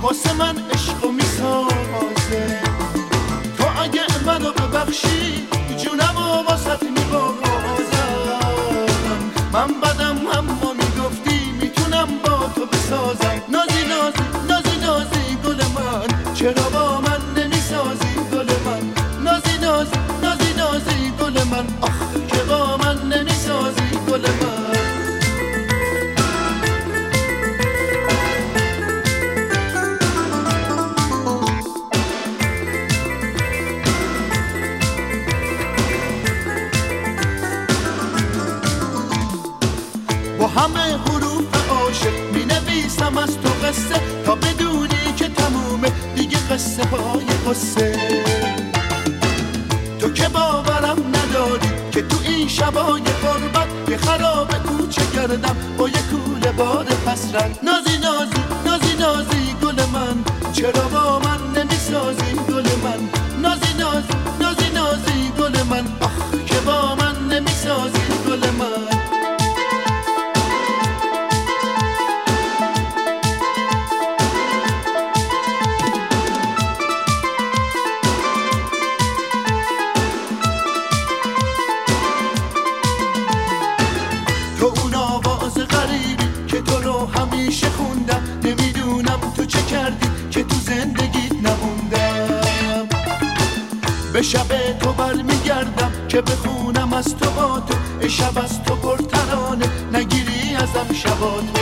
واسه من عشقو میسازه. تو اگه منو ببخشی جونمو واسط میبازم. من بدم اما میگفتی میتونم با تو بسازم. نازی نازی نازی نازی گل من چرا با من نمیسازی گل من. نازی نازی نازی نازی گل من آخ که با من نمیسازی گل من. با همه حروف عاشق می نویسم از تو قصه تا بدونی که تمومه دیگه قصه های قصه. تو که باورم نداری که تو این شبای غربت یه خراب کوچه کردم با یه کوله باد حسرت. نازی نازی نازی نازی گل من چرا با من نمیسازی گل من. نازی نازی نازی نازی گل من آخ که با من نمیسازی گل من. همیشه خوندم نمیدونم تو چه کردی که تو زندگیت نموندم. به شب تو برمیگردم که بخونم از تو با تو ای شب از تو پرترانه نگیری ازم شباتو.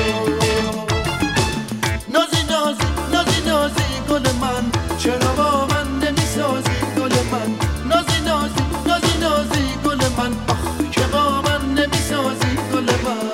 نازی نازی نازی نازی گل من چرا با من نمیسازی گل من. نازی نازی نازی نازی گل من آخ که با من نمیسازی گل من.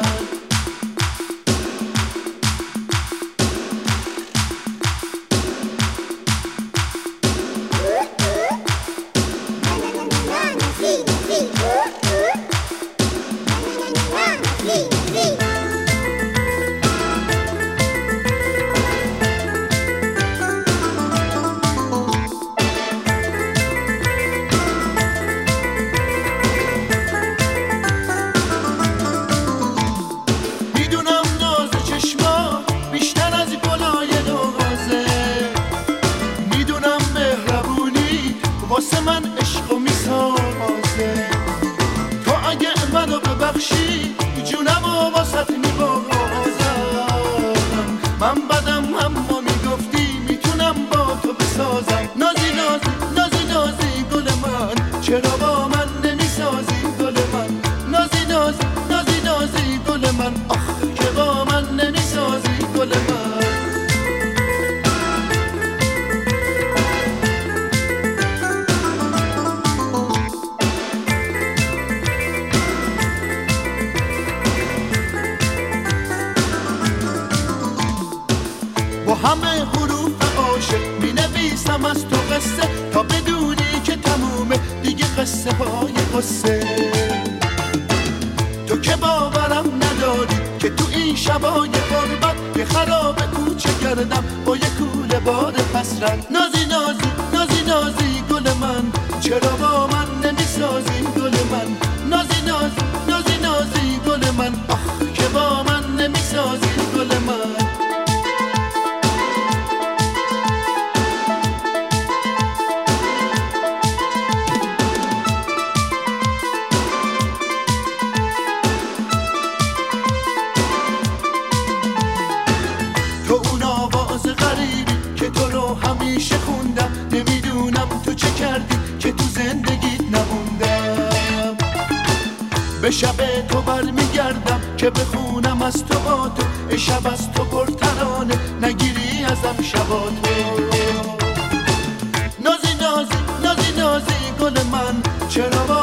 واسه من عشقو میسازه. تو اگه منو ببخشی جونمو واسط میبازم. من بدم اما میگفتی میتونم با تو بسازم. نازی نازی نازی نازی گل من چرا با من نمیسازی گل من. نازی نازی نازی نازی گل من آخ که با من نمیسازی گل من. با همه حروف عاشق می نویسم از تو قصه تا بدونی که تمومه دیگه قصه های قصه. تو که باورم نداری که تو این شبای غربت یه خراب کوچه کردم با یه کوله باد حسرت. نازی نازی نازی نازی گل من چرا با من نمیسازی گل من. نازی نازی نازی نازی گل من آخ که با من نمیسازی گل من. همیشه خوندم نمیدونم تو چه کردی که تو زندگیت نموندم. به شب تو برمیگردم که بخونم از تو با تو ای شب از تو پرترانه نگیری ازم شباتو. نازی نازی نازی نازی گل من چرا